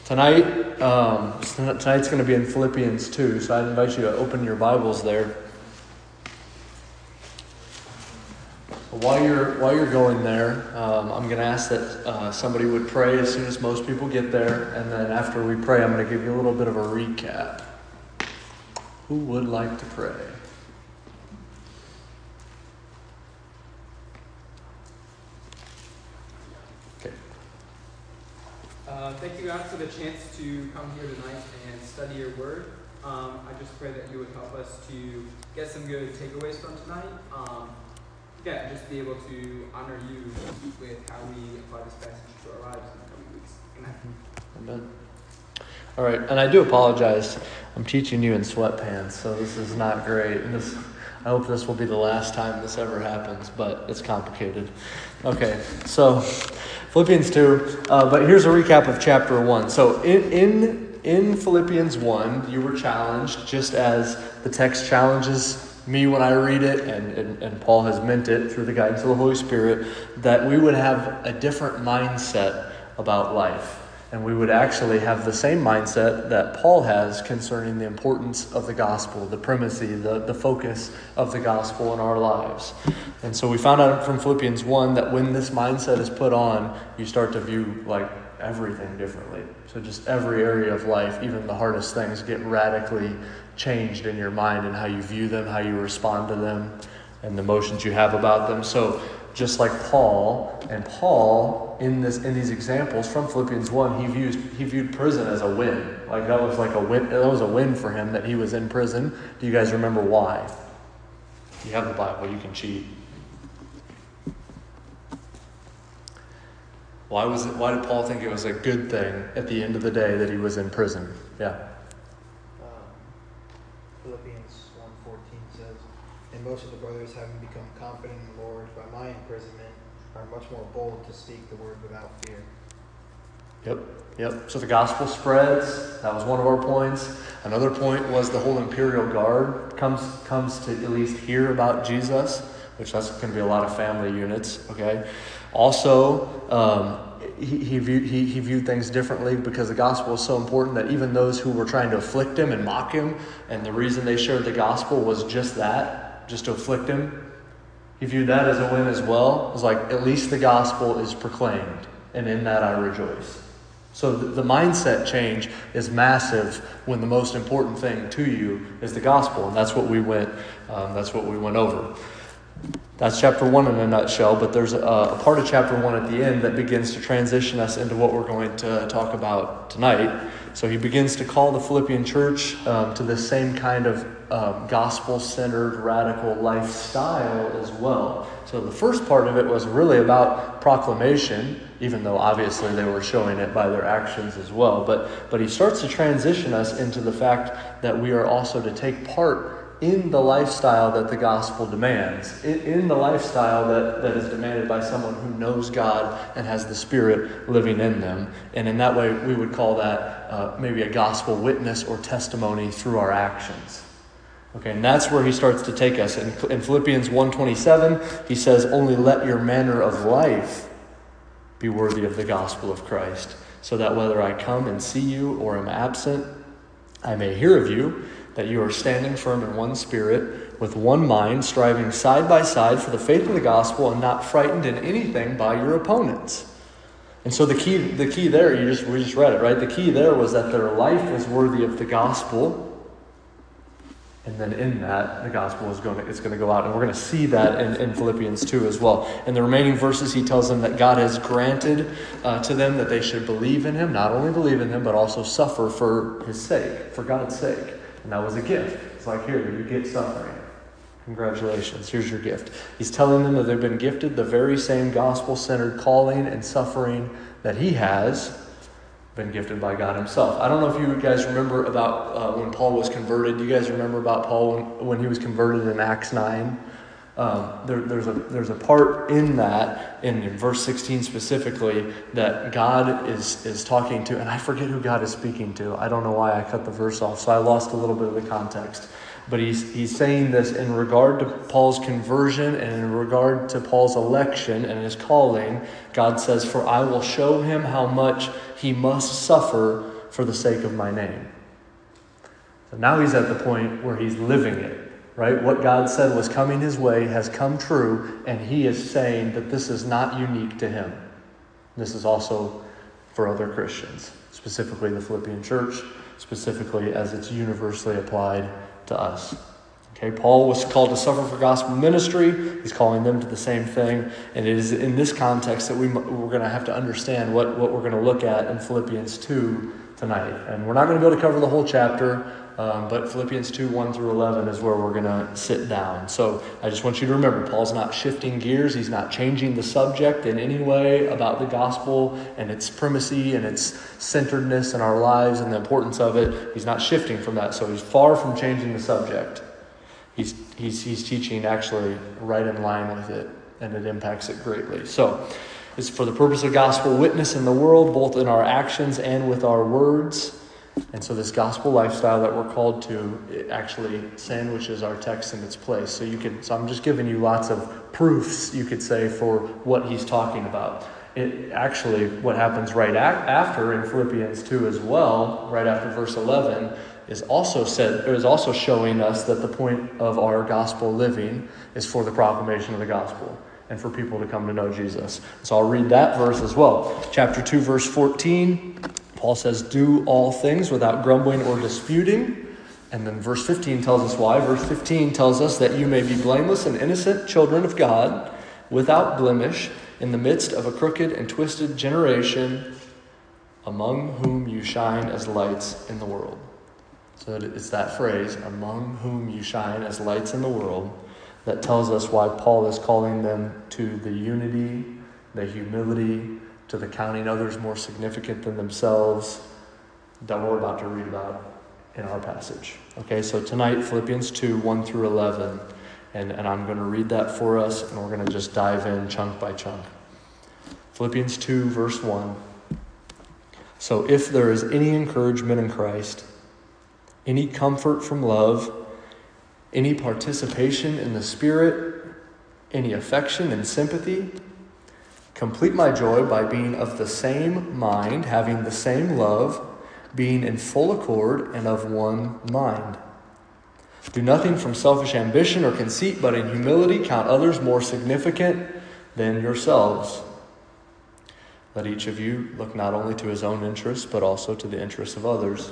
Tonight's going to be in Philippians 2, so I'd invite you to open your Bibles there. While you're going there, I'm going to ask that somebody would pray as soon as most people get there, and then after we pray, I'm going to give you a little bit of a recap. Who would like to pray? Thank you, God, for the chance to come here tonight and study your word. I just pray that you would help us to get some good takeaways from tonight. Just be able to honor you with how we apply this passage to our lives in the coming weeks. Amen. All right, and I do apologize. I'm teaching you in sweatpants, so this is not great. And I hope this will be the last time this ever happens, but it's complicated. Okay, so Philippians 2, but here's a recap of chapter 1. So in Philippians 1, you were challenged, just as the text challenges me when I read it, and Paul has meant it through the guidance of the Holy Spirit, that we would have a different mindset about life. And we would actually have the same mindset that Paul has concerning the importance of the gospel, the primacy, the focus of the gospel in our lives. And so we found out from Philippians 1 that when this mindset is put on, you start to view everything differently. So just every area of life, even the hardest things, get radically changed in your mind and how you view them, how you respond to them, and the emotions you have about them. So just like Paul in these examples from Philippians 1, he viewed prison as a win. That was a win. That was a win for him that he was in prison. Do you guys remember why? If you have the Bible, you can cheat. Why did Paul think it was a good thing at the end of the day that he was in prison? Yeah. Philippians 1:14 says, "And most of the brothers, having become confident in the Lord by my imprisonment, are much more bold to speak the word without fear." Yep. So the gospel spreads. That was one of our points. Another point was the whole imperial guard comes to at least hear about Jesus, which that's going to be a lot of family units. Okay. Also, he viewed things differently because the gospel is so important that even those who were trying to afflict him and mock him, and the reason they shared the gospel was just to afflict him, he viewed that as a win as well. It was at least the gospel is proclaimed, and in that I rejoice. So the mindset change is massive when the most important thing to you is the gospel, and that's what we went over. That's chapter 1 in a nutshell, but there's a part of chapter 1 at the end that begins to transition us into what we're going to talk about tonight. So he begins to call the Philippian church to this same kind of gospel-centered, radical lifestyle as well. So the first part of it was really about proclamation, even though obviously they were showing it by their actions as well. But he starts to transition us into the fact that we are also to take part in the lifestyle that the gospel demands, in the lifestyle that is demanded by someone who knows God and has the Spirit living in them. And in that way, we would call that maybe a gospel witness or testimony through our actions. Okay, and that's where he starts to take us. In Philippians 1:27, he says, "Only let your manner of life be worthy of the gospel of Christ, so that whether I come and see you or am absent, I may hear of you, that you are standing firm in one spirit, with one mind, striving side by side for the faith of the gospel, and not frightened in anything by your opponents." And so the key there, we just read it, right? The key there was that their life is worthy of the gospel. And then in that, the gospel is going to go out. And we're going to see that in Philippians 2 as well. In the remaining verses, he tells them that God has granted to them that they should believe in him, not only believe in him, but also suffer for his sake, for God's sake. And that was a gift. It's here, you get suffering. Congratulations, here's your gift. He's telling them that they've been gifted the very same gospel-centered calling and suffering that he has been gifted by God himself. I don't know if you guys remember about when Paul was converted. Do you guys remember about Paul when he was converted in Acts 9? There's a part in that, in verse 16 specifically, that God is talking to, and I forget who God is speaking to. I don't know why I cut the verse off, so I lost a little bit of the context. But he's saying this in regard to Paul's conversion and in regard to Paul's election and his calling. God says, "For I will show him how much he must suffer for the sake of my name. So now he's at the point where he's living it, right? What God said was coming his way has come true, and he is saying that this is not unique to him. This is also for other Christians, specifically the Philippian church, specifically as it's universally applied to us. Okay, Paul was called to suffer for gospel ministry. He's calling them to the same thing. And it is in this context that we're going to have to understand what we're going to look at in Philippians 2 tonight. And we're not going to be able to cover the whole chapter, but Philippians 2, 1 through 11 is where we're going to sit down. So I just want you to remember, Paul's not shifting gears. He's not changing the subject in any way about the gospel and its primacy and its centeredness in our lives and the importance of it. He's not shifting from that. So he's far from changing the subject. He's teaching actually right in line with it, and it impacts it greatly. So it's for the purpose of gospel witness in the world, both in our actions and with our words. And so this gospel lifestyle that we're called to, it actually sandwiches our text in its place. So I'm just giving you lots of proofs, you could say, for what he's talking about. It actually, what happens right after in Philippians 2 as well, right after verse 11, is also showing us that the point of our gospel living is for the proclamation of the gospel and for people to come to know Jesus. So I'll read that verse as well. Chapter 2, verse 14, Paul says, "Do all things without grumbling or disputing." And then verse 15 tells us why. Verse 15 tells us that you may be blameless and innocent children of God, without blemish, in the midst of a crooked and twisted generation, among whom you shine as lights in the world. So it's that phrase, among whom you shine as lights in the world, that tells us why Paul is calling them to the unity, the humility, to the counting others more significant than themselves that we're about to read about in our passage. Okay, so tonight, Philippians 2, 1 through 11, and I'm going to read that for us, and we're going to just dive in chunk by chunk. Philippians 2, verse 1. "So if there is any encouragement in Christ, any comfort from love, any participation in the Spirit, any affection and sympathy, complete my joy by being of the same mind, having the same love, being in full accord and of one mind. Do nothing from selfish ambition or conceit, but in humility count others more significant than yourselves. Let each of you look not only to his own interests, but also to the interests of others.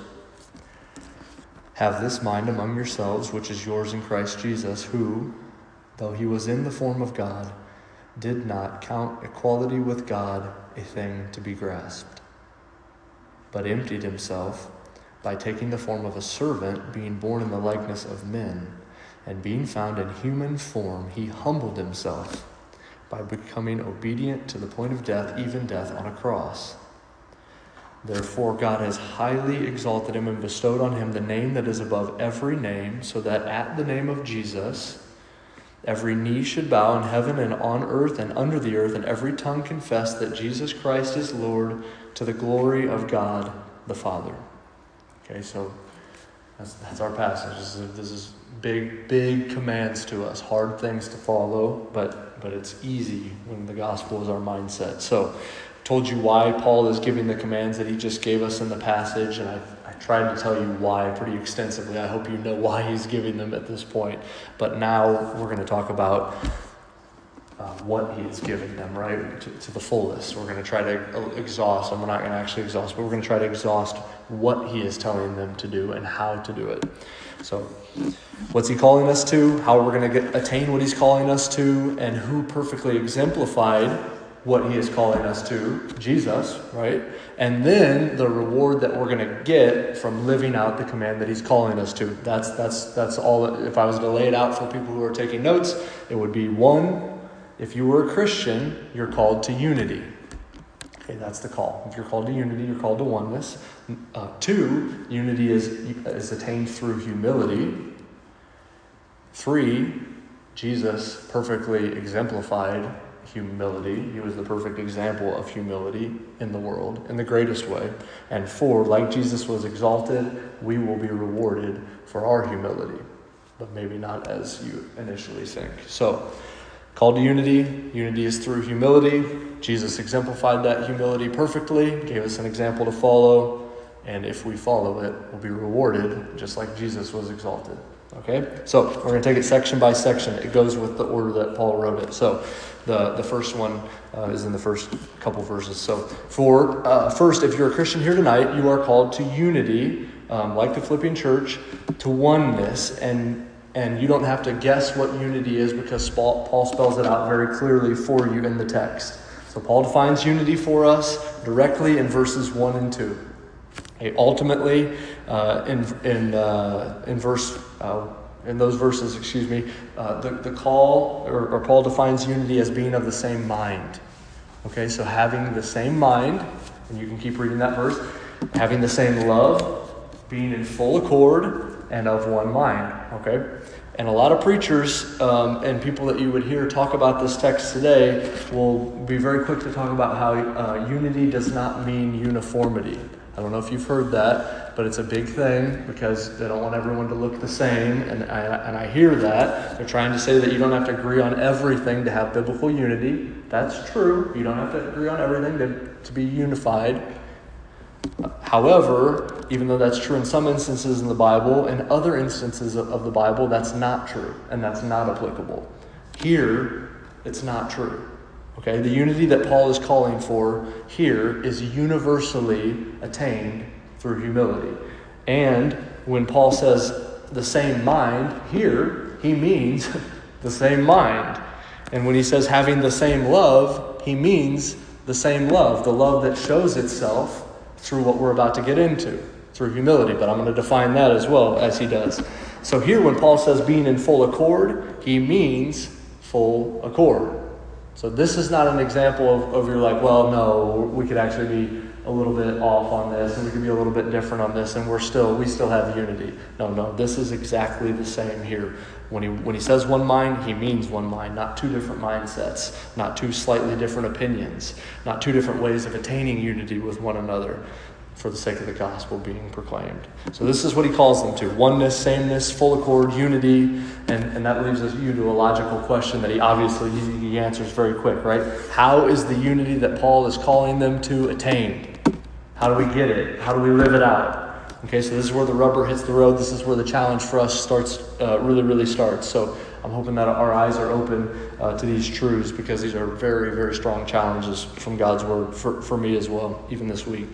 Have this mind among yourselves, which is yours in Christ Jesus, who, though he was in the form of God, did not count equality with God a thing to be grasped, but emptied himself by taking the form of a servant, being born in the likeness of men, and being found in human form, he humbled himself by becoming obedient to the point of death, even death on a cross. Therefore God has highly exalted him and bestowed on him the name that is above every name, so that at the name of Jesus every knee should bow in heaven and on earth and under the earth, and every tongue confess that Jesus Christ is Lord, to the glory of God the Father." Okay, so that's our passage. This is big commands to us, hard things to follow, but it's easy when the gospel is our mindset. So told you why Paul is giving the commands that he just gave us in the passage, and I tried to tell you why pretty extensively. I hope you know why he's giving them at this point. But now we're going to talk about what he is giving them, right, to the fullest. We're going to try to exhaust, and we're not going to actually exhaust, but we're going to try to exhaust what he is telling them to do and how to do it. So what's he calling us to? How we're going to attain what he's calling us to, and who perfectly exemplified what he is calling us to, Jesus, right? And then the reward that we're going to get from living out the command that he's calling us to. That's all. If I was to lay it out for people who are taking notes, it would be 1, if you were a Christian, you're called to unity. Okay, that's the call. If you're called to unity, you're called to oneness. 2, unity is attained through humility. 3, Jesus perfectly exemplified humility. He was the perfect example of humility in the world, in the greatest way. And 4, like Jesus was exalted, we will be rewarded for our humility, but maybe not as you initially think. So, called to unity. Unity is through humility. Jesus exemplified that humility perfectly, gave us an example to follow. And if we follow it, we'll be rewarded just like Jesus was exalted. Okay? So we're going to take it section by section. It goes with the order that Paul wrote it. So the first one is in the first couple verses. So first, if you're a Christian here tonight, you are called to unity, like the Philippian church, to oneness. And you don't have to guess what unity is because Paul spells it out very clearly for you in the text. So Paul defines unity for us directly in verses 1 and 2. Okay, ultimately, in those verses, the call or Paul defines unity as being of the same mind. Okay, so having the same mind, and you can keep reading that verse, having the same love, being in full accord, and of one mind. Okay, and a lot of preachers and people that you would hear talk about this text today will be very quick to talk about how unity does not mean uniformity. I don't know if you've heard that, but it's a big thing because they don't want everyone to look the same, and I hear that. They're trying to say that you don't have to agree on everything to have biblical unity. That's true. You don't have to agree on everything to be unified. However, even though that's true in some instances in the Bible, in other instances of the Bible, that's not true, and that's not applicable. Here, it's not true. Okay, the unity that Paul is calling for here is universally attained through humility. And when Paul says the same mind, here he means the same mind. And when he says having the same love, he means the same love, the love that shows itself through what we're about to get into, through humility. But I'm going to define that as well as he does. So here when Paul says being in full accord, he means full accord. So this is not an example of you're like, well, no, we could actually be a little bit off on this, and we could be a little bit different on this, and we still have unity. No, this is exactly the same here. When he says one mind, he means one mind, not two different mindsets, not two slightly different opinions, not two different ways of attaining unity with one another for the sake of the gospel being proclaimed. So this is what he calls them to: oneness, sameness, full accord, unity, and that leaves you to a logical question that he answers very quick, right? How is the unity that Paul is calling them to attained? How do we get it? How do we live it out? Okay, so this is where the rubber hits the road. This is where the challenge for us really starts. So I'm hoping that our eyes are open to these truths, because these are very, very strong challenges from God's word for me as well, even this week.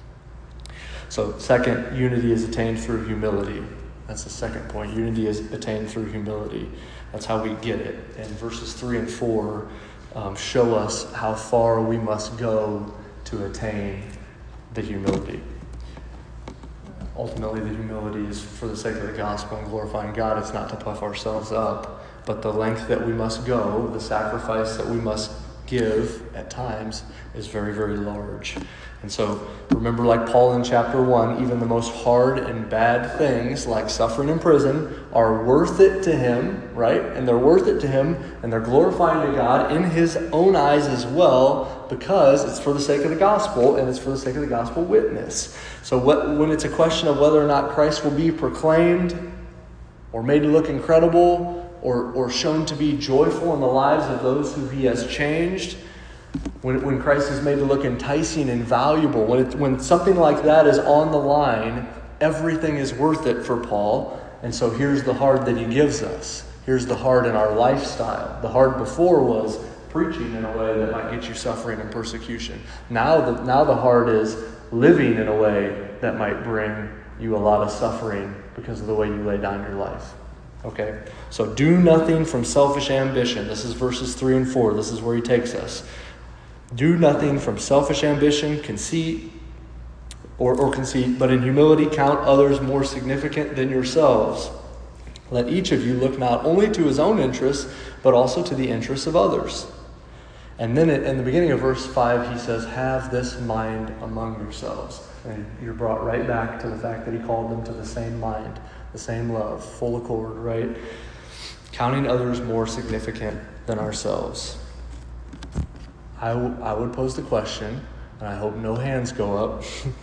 So second, unity is attained through humility. That's the second point. Unity is attained through humility. That's how we get it. And verses 3 and 4 show us how far we must go to attain the humility. Ultimately, the humility is for the sake of the gospel and glorifying God. It's not to puff ourselves up. But the length that we must go, the sacrifice that we must give at times, is very, very large. And so remember, like Paul in chapter 1, even the most hard and bad things like suffering in prison are worth it to him, right? And they're worth it to him, and they're glorifying to God in his own eyes as well, because it's for the sake of the gospel, and it's for the sake of the gospel witness. So when it's a question of whether or not Christ will be proclaimed or made to look incredible or shown to be joyful in the lives of those who he has changed, when Christ is made to look enticing and valuable, when something like that is on the line, everything is worth it for Paul. And so here's the hard that he gives us. Here's the hard in our lifestyle. The hard before was preaching in a way that might get you suffering and persecution. Now the hard is living in a way that might bring you a lot of suffering because of the way you lay down your life. Okay? So do nothing from selfish ambition. This is verses 3 and 4. This is where he takes us. Do nothing from selfish ambition, conceit, or conceit, but in humility count others more significant than yourselves. Let each of you look not only to his own interests, but also to the interests of others. And then in the beginning of verse 5, he says, have this mind among yourselves. And you're brought right back to the fact that he called them to the same mind, the same love, full accord, right? Counting others more significant than ourselves. I would pose the question, and I hope no hands go up,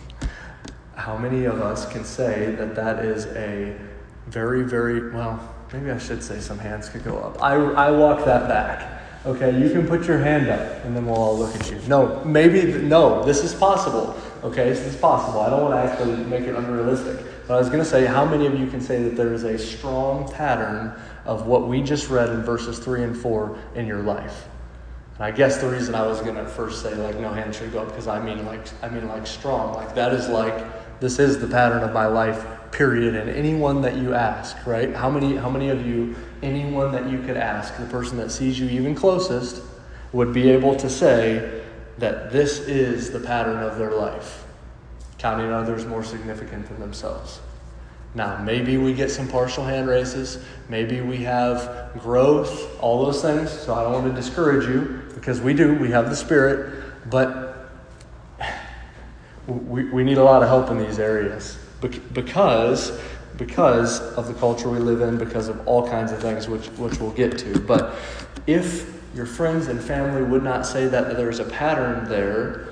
how many of us can say that is a very, very, well, maybe I should say some hands could go up. I walk that back. Okay, you can put your hand up, and then we'll all look at you. No, this is possible. Okay, so it's possible. I don't want to actually make it unrealistic. But I was going to say, how many of you can say that there is a strong pattern of what we just read in verses 3 and 4 in your life? And I guess the reason I was going to first say, like, no hand should go up, because I mean like strong. Like, that is like, this is the pattern of my life, period. And anyone that you ask, right? How many of you, anyone that you could ask, the person that sees you even closest, would be able to say that this is the pattern of their life, counting others more significant than themselves? Now, maybe we get some partial hand raises, maybe we have growth, all those things, so I don't want to discourage you, because we have the Spirit, but we need a lot of help in these areas, because of the culture we live in, because of all kinds of things which we'll get to. But if your friends and family would not say that there's a pattern there,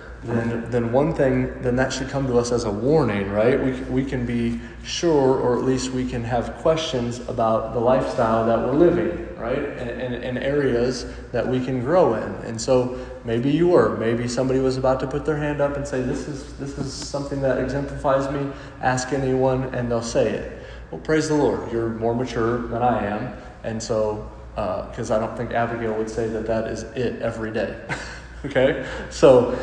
then that should come to us as a warning, right? We can be sure, or at least we can have questions about the lifestyle that we're living, right? And areas that we can grow in. And so maybe somebody was about to put their hand up and say, this is something that exemplifies me. Ask anyone and they'll say it. Well, praise the Lord. You're more mature than I am. And so, because I don't think Abigail would say that is it every day. Okay, so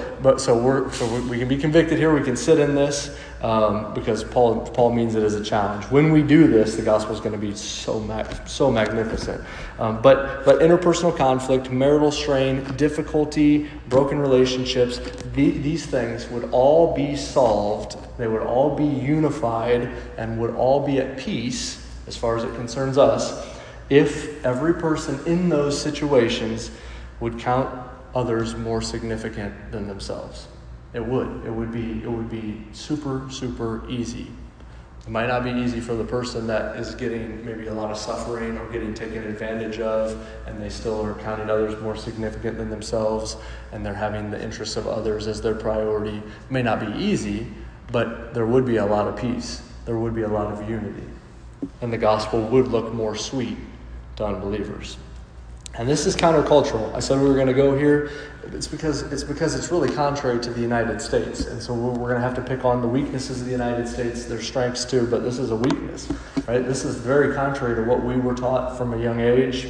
we can be convicted here. We can sit in this because Paul means it as a challenge. When we do this, the gospel is going to be so magnificent. But interpersonal conflict, marital strain, difficulty, broken relationships, these things would all be solved. They would all be unified and would all be at peace, as far as it concerns us, if every person in those situations would count others more significant than themselves. It would be super, super easy. It might not be easy for the person that is getting maybe a lot of suffering or getting taken advantage of, and they still are counting others more significant than themselves, and they're having the interests of others as their priority. It may not be easy, but there would be a lot of peace. There would be a lot of unity. And the gospel would look more sweet to unbelievers. And this is countercultural. I said we were going to go here. It's because it's really contrary to the United States. And so we're going to have to pick on the weaknesses of the United States, their strengths too, but this is a weakness, right? This is very contrary to what we were taught from a young age.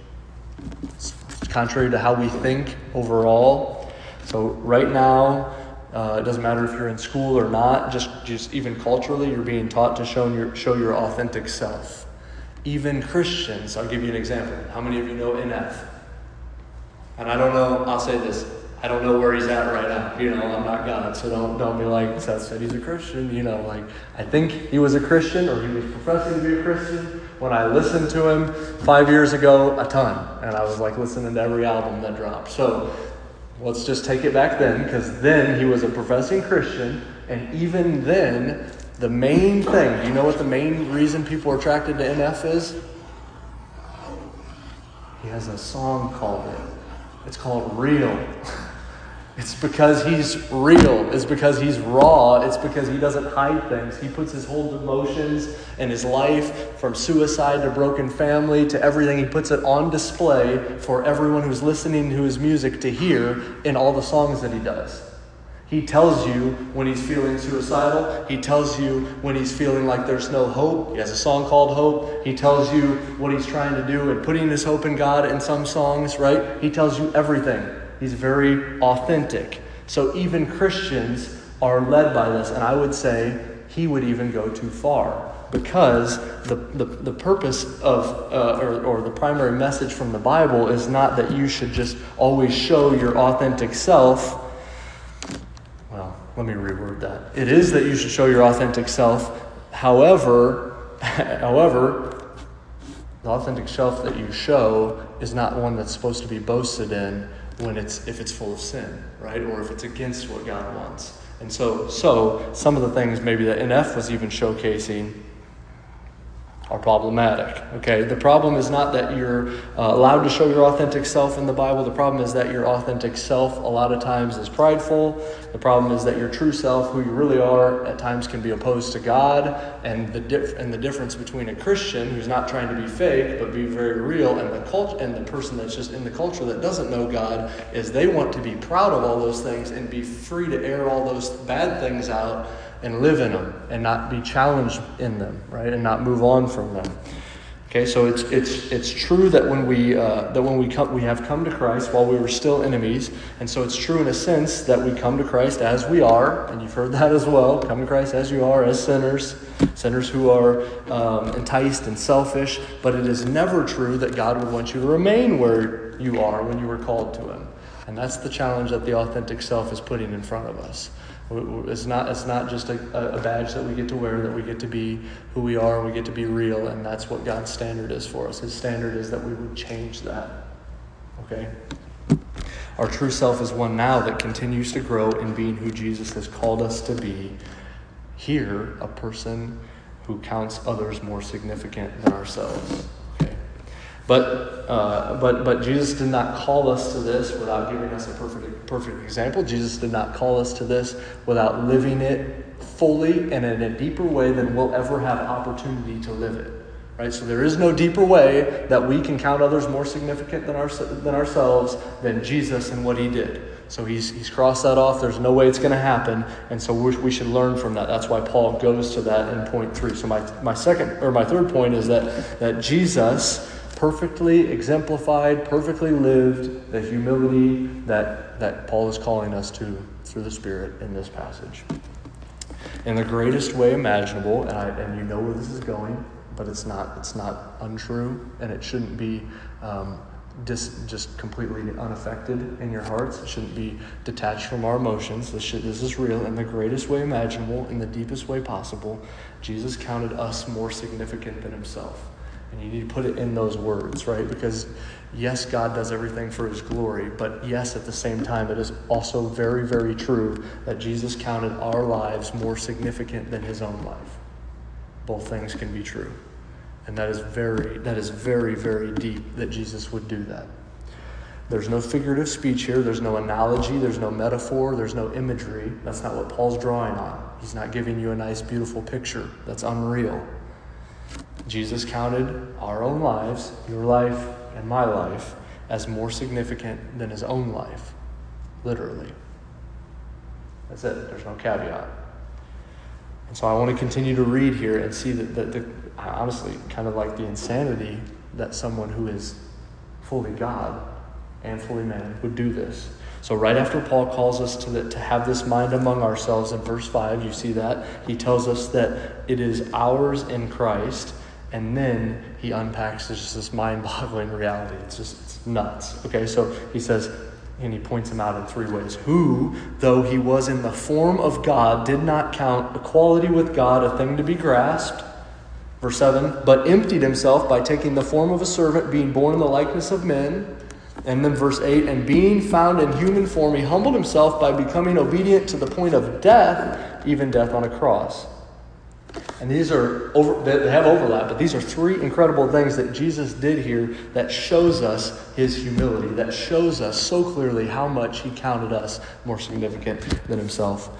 It's contrary to how we think overall. So right now, it doesn't matter if you're in school or not, just even culturally, you're being taught to show your authentic self. Even Christians, I'll give you an example. How many of you know NF? And I don't know, I'll say this, I don't know where he's at right now. I'm not God, so don't be like, Seth said he's a Christian. I think he was a Christian, or he was professing to be a Christian when I listened to him 5 years ago, a ton. And I was listening to every album that dropped. So let's just take it back then, because then he was a professing Christian, and even then, the main thing, do you know what the main reason people are attracted to NF is? He has a song called it. It's called Real. It's because he's real. It's because he's raw. It's because he doesn't hide things. He puts his whole emotions and his life, from suicide to broken family to everything, he puts it on display for everyone who's listening to his music to hear in all the songs that he does. He tells you when he's feeling suicidal. He tells you when he's feeling like there's no hope. He has a song called Hope. He tells you what he's trying to do and putting his hope in God in some songs, right? He tells you everything. He's very authentic. So even Christians are led by this. And I would say he would even go too far, because the purpose of, or the primary message from the Bible is not that you should just always show your authentic self. Well, let me reword that. It is that you should show your authentic self. However, the authentic self that you show is not one that's supposed to be boasted in if it's full of sin, right? Or if it's against what God wants. And so some of the things maybe that NF was even showcasing are problematic. Okay, the problem is not that you're allowed to show your authentic self in the Bible. The problem is that your authentic self a lot of times is prideful. The problem is that your true self, who you really are, at times can be opposed to God. And the difference between a Christian who's not trying to be fake but be very real, and the person that's just in the culture that doesn't know God, is they want to be proud of all those things and be free to air all those bad things out and live in them and not be challenged in them, right? And not move on from them. Okay, so it's true that when we have come to Christ while we were still enemies, and so it's true in a sense that we come to Christ as we are, and you've heard that as well. Come to Christ as you are, as sinners who are enticed and selfish. But it is never true that God would want you to remain where you are when you were called to Him, and that's the challenge that the authentic self is putting in front of us. It's not just a badge that we get to wear, that we get to be who we are, and we get to be real, and that's what God's standard is for us. His standard is that we would change that. Okay? Our true self is one now that continues to grow in being who Jesus has called us to be. Here, a person who counts others more significant than ourselves. Okay? But Jesus did not call us to this without giving us a perfect example. Jesus did not call us to this without living it fully and in a deeper way than we'll ever have opportunity to live it. Right? So there is no deeper way that we can count others more significant than ourselves than Jesus and what He did. So he's crossed that off. There's no way it's going to happen. And so we should learn from that. That's why Paul goes to that in point 3. So my third point is that Jesus perfectly exemplified, perfectly lived the humility that Paul is calling us to through the Spirit in this passage. In the greatest way imaginable, and you know where this is going, but it's not untrue, and it shouldn't be just completely unaffected in your hearts. It shouldn't be detached from our emotions. This is real. In the greatest way imaginable, in the deepest way possible, Jesus counted us more significant than Himself. And you need to put it in those words, right? Because yes, God does everything for His glory, but yes, at the same time, it is also very, very true that Jesus counted our lives more significant than His own life. Both things can be true. And that is very, very deep that Jesus would do that. There's no figurative speech here. There's no analogy. There's no metaphor. There's no imagery. That's not what Paul's drawing on. He's not giving you a nice, beautiful picture. That's unreal. Jesus counted our own lives, your life and my life, as more significant than His own life. Literally. That's it. There's no caveat. And so I want to continue to read here and see that honestly, kind of like the insanity that someone who is fully God and fully man would do this. So right after Paul calls us to have this mind among ourselves in verse 5, you see that? He tells us that it is ours in Christ, and then he unpacks this mind-boggling reality. It's nuts. Okay, so he says, and he points him out in 3 ways. Who, though he was in the form of God, did not count equality with God a thing to be grasped. Verse 7, but emptied himself by taking the form of a servant, being born in the likeness of men. And then verse 8, and being found in human form, he humbled himself by becoming obedient to the point of death, even death on a cross. And these they have overlap, but these are 3 incredible things that Jesus did here that shows us His humility, that shows us so clearly how much He counted us more significant than Himself.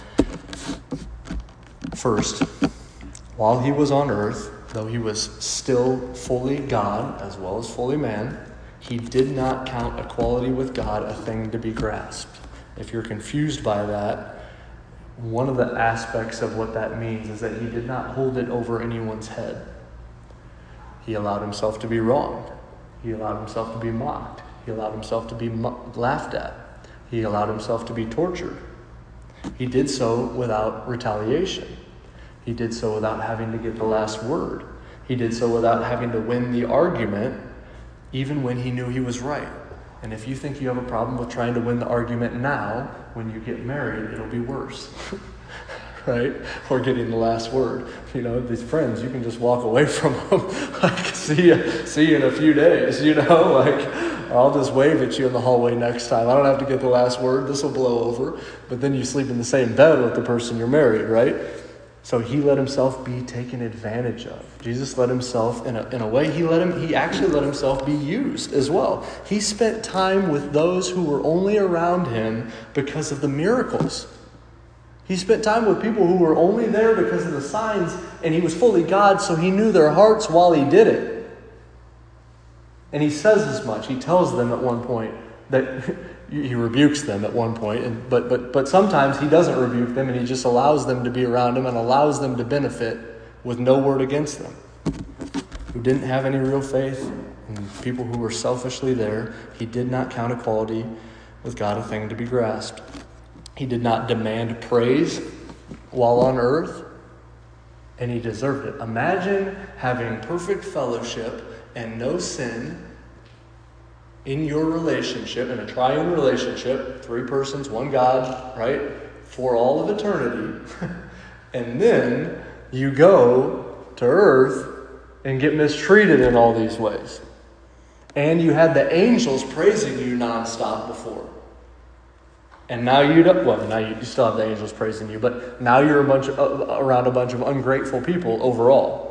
First, while He was on earth, though He was still fully God as well as fully man, He did not count equality with God a thing to be grasped. If you're confused by that, one of the aspects of what that means is that He did not hold it over anyone's head. He allowed Himself to be wronged. He allowed Himself to be mocked. He allowed Himself to be laughed at. He allowed Himself to be tortured. He did so without retaliation. He did so without having to get the last word. He did so without having to win the argument, even when He knew He was right. And if you think you have a problem with trying to win the argument now, when you get married, it'll be worse. Right? Or getting the last word. You know, these friends, you can just walk away from them. Like, see you in a few days, you know? Like, I'll just wave at you in the hallway next time. I don't have to get the last word. This will blow over. But then you sleep in the same bed with the person you're married, right? So he let himself be taken advantage of. Jesus let himself, in a way, he actually let himself be used as well. He spent time with those who were only around him because of the miracles. He spent time with people who were only there because of the signs, and he was fully God, so he knew their hearts while he did it. And he says as much. He tells them at one point that he rebukes them at one point, but sometimes he doesn't rebuke them, and he just allows them to be around him and allows them to benefit with no word against them. Who didn't have any real faith, and people who were selfishly there, he did not count equality with God a thing to be grasped. He did not demand praise while on earth, and he deserved it. Imagine having perfect fellowship and no sin in your relationship, in a triune relationship, 3 persons, 1 God, right, for all of eternity, and then you go to earth and get mistreated in all these ways. And you had the angels praising you nonstop before. And now you still have the angels praising you, but now you're around a bunch of ungrateful people overall.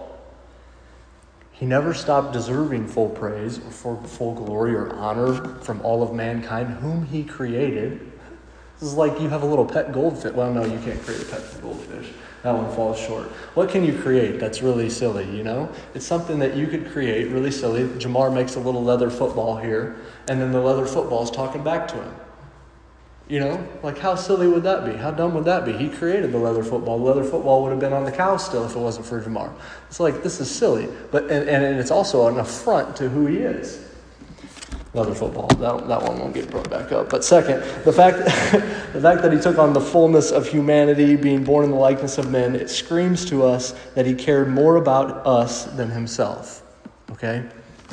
He never stopped deserving full praise or full glory or honor from all of mankind whom he created. This is like you have a little pet goldfish. Well, no, you can't create a pet goldfish. That one falls short. What can you create that's really silly, you know? It's something that you could create really silly. Jamar makes a little leather football here, and then the leather football is talking back to him. You know, like how silly would that be? How dumb would that be? He created the leather football. The leather football would have been on the cow still if it wasn't for Jamar. It's like, this is silly. But and it's also an affront to who he is. Leather football. That one won't get brought back up. But second, the fact that he took on the fullness of humanity, being born in the likeness of men, it screams to us that he cared more about us than himself. Okay?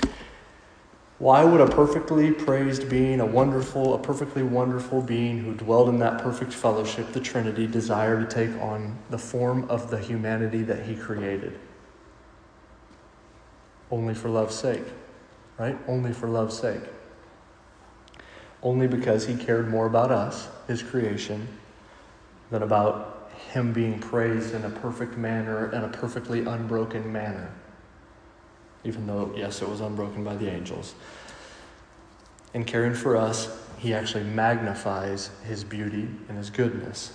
Why would a perfectly praised being, a perfectly wonderful being who dwelled in that perfect fellowship, the Trinity, desire to take on the form of the humanity that he created? Only for love's sake, right? Only for love's sake. Only because he cared more about us, his creation, than about him being praised in a perfect manner and a perfectly unbroken manner. Even though, yes, it was unbroken by the angels. In caring for us, he actually magnifies his beauty and his goodness.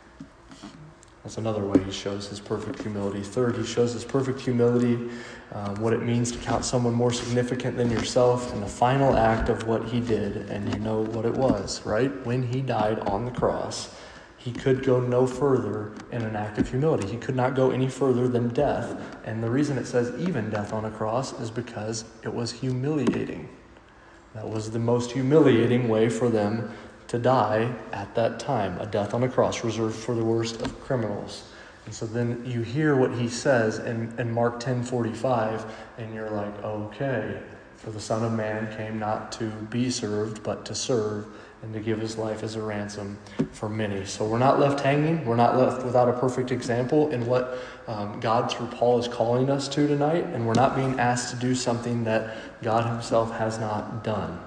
That's another way he shows his perfect humility. Third, he shows his perfect humility, what it means to count someone more significant than yourself, in the final act of what he did, and you know what it was, right? When he died on the cross, he could go no further in an act of humility. He could not go any further than death. And the reason it says even death on a cross is because it was humiliating. That was the most humiliating way for them to die at that time. A death on a cross reserved for the worst of criminals. And so then you hear what he says in Mark 10:45, and you're like, okay, for the Son of Man came not to be served, but to serve, and to give his life as a ransom for many. So we're not left hanging. We're not left without a perfect example in what God through Paul is calling us to tonight. And we're not being asked to do something that God himself has not done.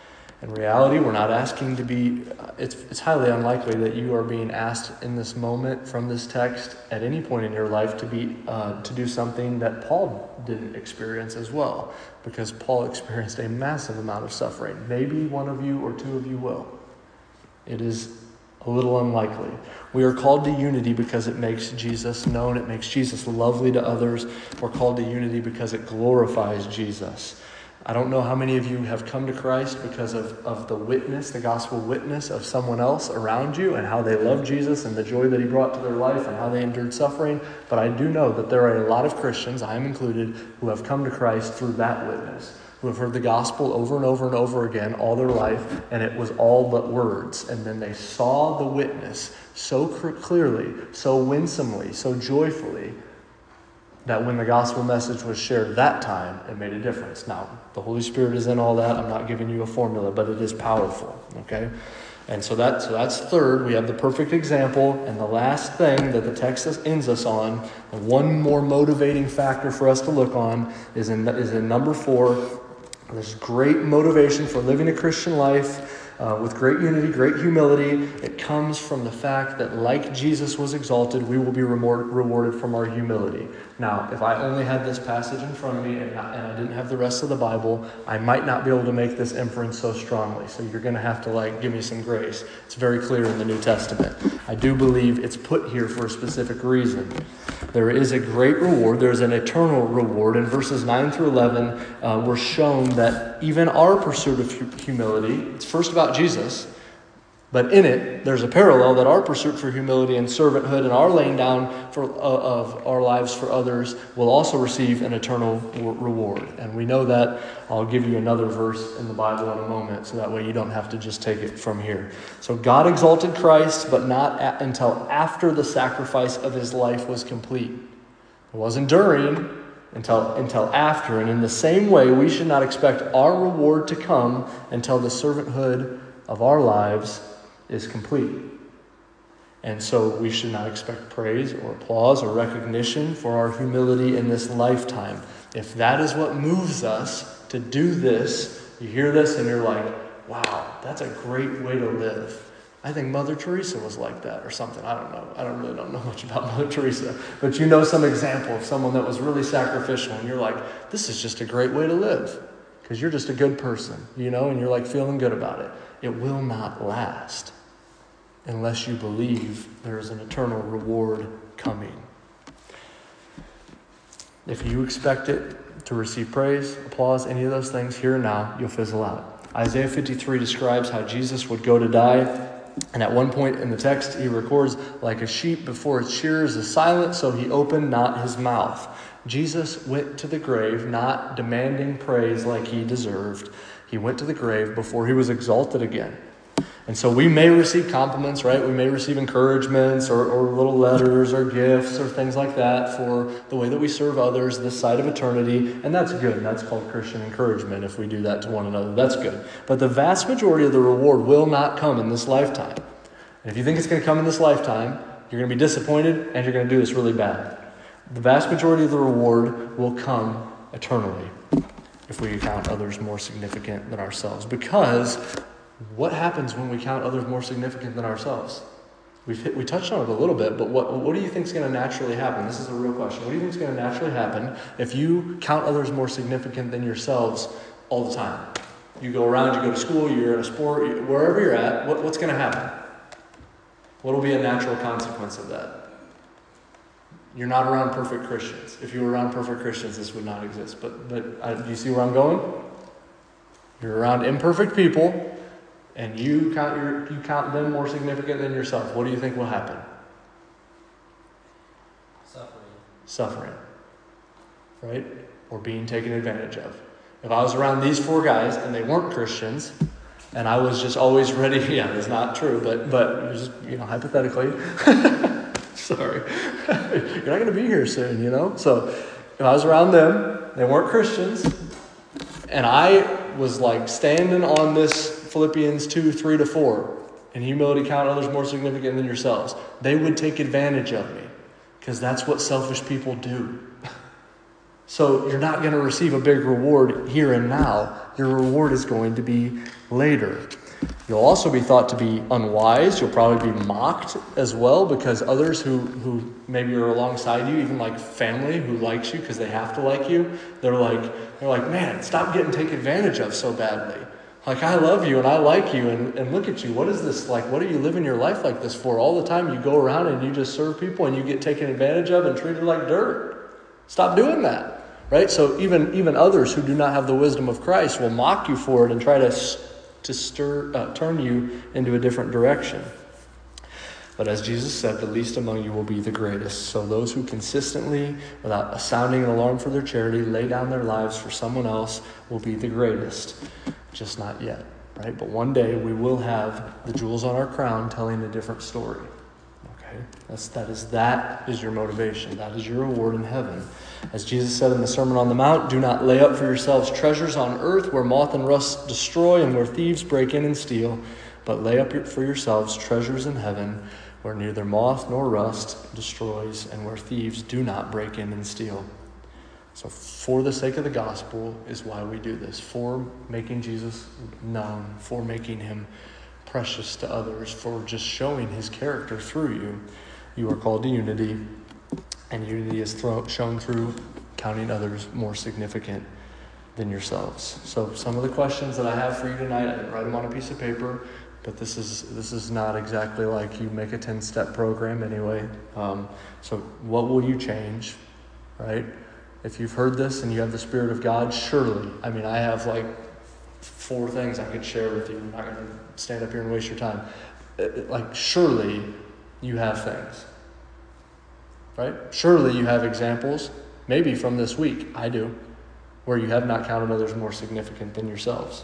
In reality, we're not asking to be, it's highly unlikely that you are being asked in this moment from this text at any point in your life to do something that Paul didn't experience as well, because Paul experienced a massive amount of suffering. Maybe one of you or two of you will. It is a little unlikely. We are called to unity because it makes Jesus known. It makes Jesus lovely to others. We're called to unity because it glorifies Jesus. I don't know how many of you have come to Christ because of the witness, the gospel witness of someone else around you and how they love Jesus and the joy that he brought to their life and how they endured suffering. But I do know that there are a lot of Christians, I am included, who have come to Christ through that witness, who have heard the gospel over and over and over again all their life, and it was all but words. And then they saw the witness so clearly, so winsomely, so joyfully, that when the gospel message was shared that time, it made a difference. Now, the Holy Spirit is in all that. I'm not giving you a formula, but it is powerful, okay? And so that's third. We have the perfect example. And the last thing that the text ends us on, and one more motivating factor for us to look on, is in number 4. There's great motivation for living a Christian life. with great unity, great humility. It comes from the fact that like Jesus was exalted, we will be rewarded from our humility. Now, if I only had this passage in front of me and I didn't have the rest of the Bible, I might not be able to make this inference so strongly. So you're going to have to give me some grace. It's very clear in the New Testament. I do believe it's put here for a specific reason. There is a great reward. There's an eternal reward. In verses 9 through 11, we're shown that even our pursuit of humility, it's first about Jesus, but in it, there's a parallel that our pursuit for humility and servanthood and our laying down of our lives for others will also receive an eternal reward. And we know that. I'll give you another verse in the Bible in a moment, so that way you don't have to just take it from here. So God exalted Christ, but not until after the sacrifice of his life was complete. It wasn't during, until after. And in the same way, we should not expect our reward to come until the servanthood of our lives is complete. And so we should not expect praise or applause or recognition for our humility in this lifetime. If that is what moves us to do this, you hear this and you're like, wow, that's a great way to live. I think Mother Teresa was like that or something. I don't know. I really don't know much about Mother Teresa. But you know some example of someone that was really sacrificial and you're like, this is just a great way to live. Because you're just a good person, and you're feeling good about it. It will not last unless you believe there is an eternal reward coming. If you expect it to receive praise, applause, any of those things here and now, you'll fizzle out. Isaiah 53 describes how Jesus would go to die. And at one point in the text, he records, like a sheep before its shearers is silent, so he opened not his mouth. Jesus went to the grave not demanding praise like he deserved. He went to the grave before he was exalted again. And so we may receive compliments, right? We may receive encouragements or little letters or gifts or things like that for the way that we serve others this side of eternity. And that's good. That's called Christian encouragement if we do that to one another. That's good. But the vast majority of the reward will not come in this lifetime. And if you think it's going to come in this lifetime, you're going to be disappointed and you're going to do this really bad. The vast majority of the reward will come eternally if we count others more significant than ourselves. Because what happens when we count others more significant than ourselves? We touched on it a little bit, but what do you think is going to naturally happen? This is a real question. What do you think is going to naturally happen if you count others more significant than yourselves all the time? You go around, you go to school, you're in a sport, wherever you're at, what's going to happen? What will be a natural consequence of that? You're not around perfect Christians. If you were around perfect Christians, this would not exist. But do you see where I'm going? You're around imperfect people, and you count them more significant than yourself. What do you think will happen? Suffering. Right? Or being taken advantage of. If I was around these four guys and they weren't Christians, and I was just always ready, that's not true, but just, hypothetically. Sorry. You're not going to be here soon, So if I was around them, they weren't Christians, and I was standing on this Philippians 2:3-4, in humility count others more significant than yourselves, they would take advantage of me, because that's what selfish people do. So you're not going to receive a big reward here and now. Your reward is going to be later. You'll also be thought to be unwise. You'll probably be mocked as well, because others who maybe are alongside you, even family who likes you because they have to like you, they're like, man, stop getting taken advantage of so badly. I love you and I like you and look at you. What is this like? What are you living your life like this for? All the time you go around and you just serve people and you get taken advantage of and treated like dirt. Stop doing that, right? So even others who do not have the wisdom of Christ will mock you for it and try to turn you into a different direction. But as Jesus said, the least among you will be the greatest. So those who consistently, without sounding an alarm for their charity, lay down their lives for someone else will be the greatest. Just not yet, right? But one day we will have the jewels on our crown telling a different story. Okay? That is your motivation. That is your reward in heaven. As Jesus said in the Sermon on the Mount, do not lay up for yourselves treasures on earth where moth and rust destroy and where thieves break in and steal, but lay up for yourselves treasures in heaven where neither moth nor rust destroys and where thieves do not break in and steal. So for the sake of the gospel is why we do this. For making Jesus known, for making him precious to others, for just showing his character through you. You are called to unity, and unity is shown through counting others more significant than yourselves. So some of the questions that I have for you tonight, I didn't write them on a piece of paper, but this is not exactly like you make a 10-step program anyway. So what will you change, right? If you've heard this and you have the Spirit of God, surely, I mean, I have like 4 things I could share with you. I'm not going to stand up here and waste your time. Like, surely you have things, right? Surely you have examples, maybe from this week, I do, where you have not counted others more significant than yourselves.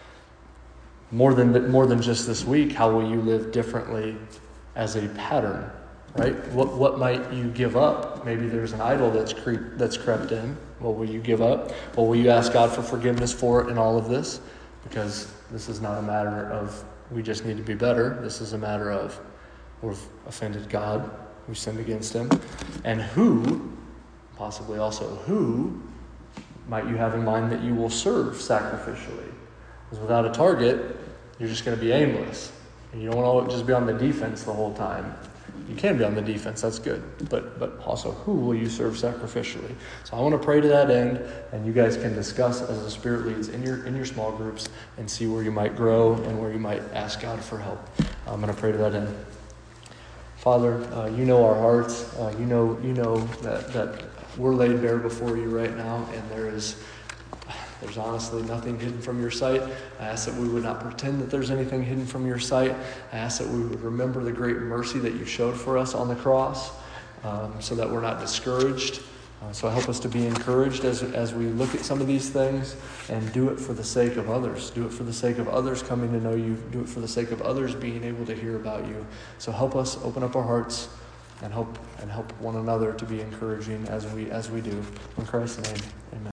More than just this week, how will you live differently as a pattern, right? What might you give up? Maybe there's an idol that's crept in. What will you give up? Well, will you ask God for forgiveness for it in all of this? Because this is not a matter of we just need to be better. This is a matter of we've offended God. We sinned against him. And possibly also who might you have in mind that you will serve sacrificially? Because without a target, you're just going to be aimless. And you don't want to just be on the defense the whole time. You can be on the defense, that's good. But also, who will you serve sacrificially? So I want to pray to that end, and you guys can discuss as the Spirit leads in your small groups and see where you might grow and where you might ask God for help. I'm going to pray to that end. Father, you know our hearts. You know that we're laid bare before you right now, and there's honestly nothing hidden from your sight. I ask that we would not pretend that there's anything hidden from your sight. I ask that we would remember the great mercy that you showed for us on the cross, so that we're not discouraged. So help us to be encouraged as we look at some of these things, and do it for the sake of others. Do it for the sake of others coming to know you. Do it for the sake of others being able to hear about you. So help us open up our hearts and help one another to be encouraging as we do. In Christ's name, amen.